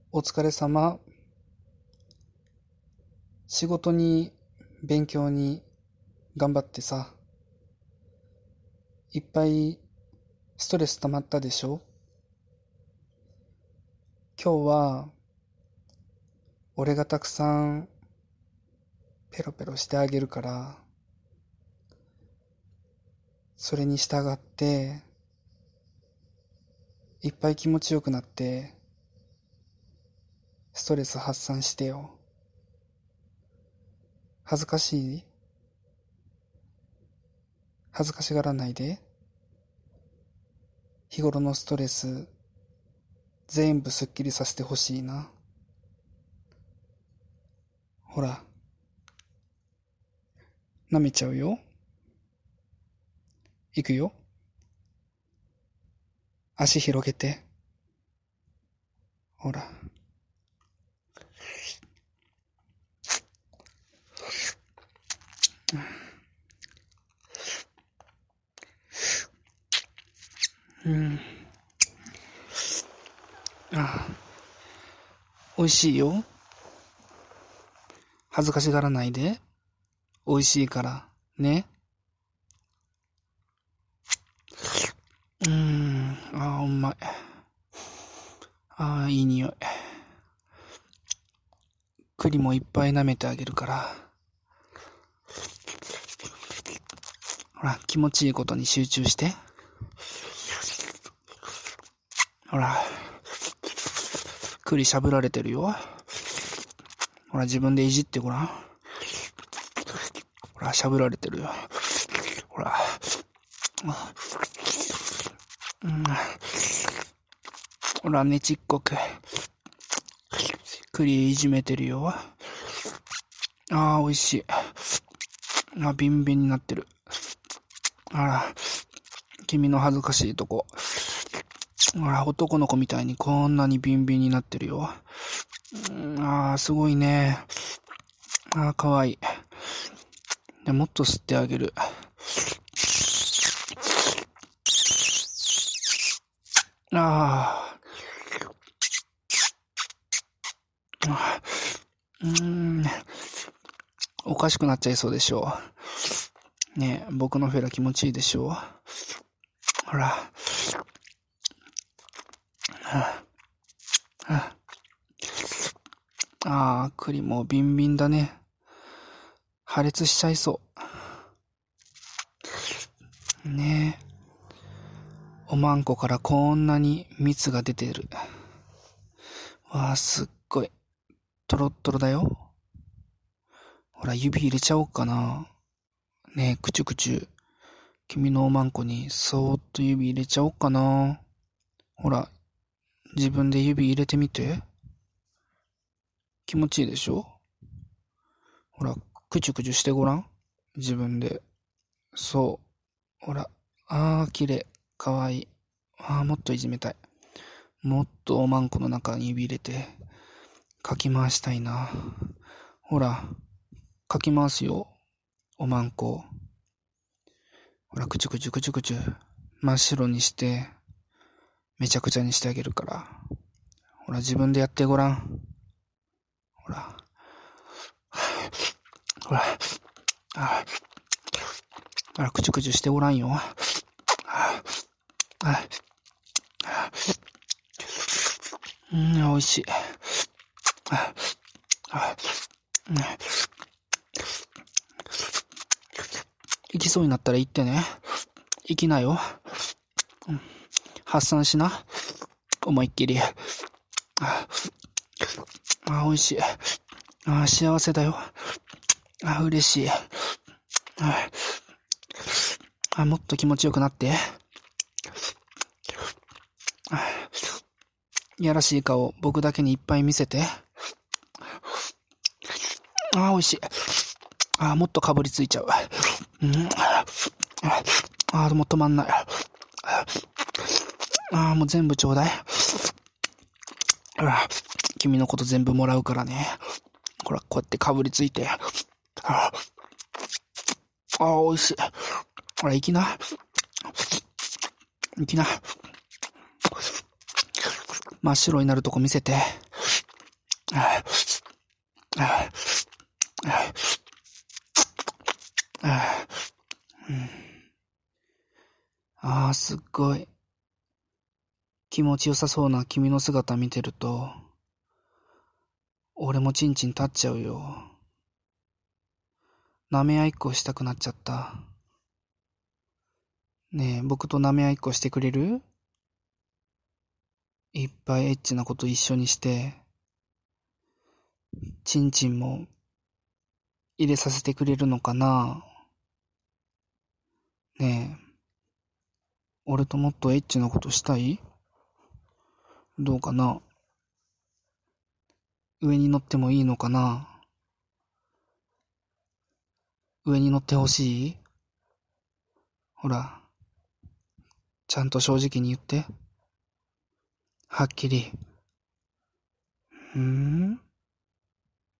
お疲れ様。仕事に勉強に頑張ってさ、いっぱいストレス溜まったでしょ。今日は俺がたくさんペロペロしてあげるから、それに従っていっぱい気持ちよくなってストレス発散してよ。恥ずかしい？恥ずかしがらないで。日頃のストレス全部すっきりさせてほしいな。ほら、舐めちゃうよ。いくよ。足広げて。ほら。美味しいよ。恥ずかしがらないで。美味しいから。ね。うまい。いい匂い。栗もいっぱい舐めてあげるから。ほら、気持ちいいことに集中して。ほら、栗しゃぶられてるよ。ほら、自分でいじってごらん。ほら、しゃぶられてるよ。ほら。ほら、ねちっこく。栗いじめてるよ。美味しい。ビンビンになってる。あら、君の恥ずかしいとこ。ほら、男の子みたいにこんなにビンビンになってるよ。すごいね。かわいい。で、もっと吸ってあげる。おかしくなっちゃいそうでしょう。ねえ、僕のフェラ気持ちいいでしょう。ほら。栗もビンビンだね。破裂しちゃいそう。ねえ。おまんこからこんなに蜜が出てる。すっごい。トロットロだよ。ほら、指入れちゃおうかな。ねえ、くちゅくちゅ。君のおまんこにそーっと指入れちゃおうかな。ほら、自分で指入れてみて。気持ちいいでしょ？ほら、くちゅくちゅしてごらん。自分で。そう。ほら。綺麗。かわいい。もっといじめたい。もっとおまんこの中に指入れて、かき回したいな。ほら、かき回すよ。おまんこ。ほら、くちゅくちゅくちゅくちゅ。真っ白にして、めちゃくちゃにしてあげるから。ほら、自分でやってごらん。ほら。ほら。ほら、くちゅくちゅしてごらんよ。美味しい。行きそうになったら行ってね。行きなよ。発散しな。思いっきり。美味しい。幸せだよ。嬉しい。もっと気持ちよくなって。やらしい顔、僕だけにいっぱい見せて。美味しい。もっとかぶりついちゃう。もう止まんない。もう全部ちょうだい。君のこと全部もらうからね。ほら、こうやってかぶりついて。美味しい。ほら、行きな。行きな。真っ白になるとこ見せて。 すっごい気持ちよさそうな君の姿見てると、俺もチンチン立っちゃうよ。舐め合いっこしたくなっちゃった。ねえ、僕と舐め合いっこしてくれる？いっぱいエッチなこと一緒にして、チンチンも入れさせてくれるのかな？ねえ、俺ともっとエッチなことしたい？どうかな？上に乗ってもいいのかな？上に乗ってほしい？ほら、ちゃんと正直に言って。はっきり。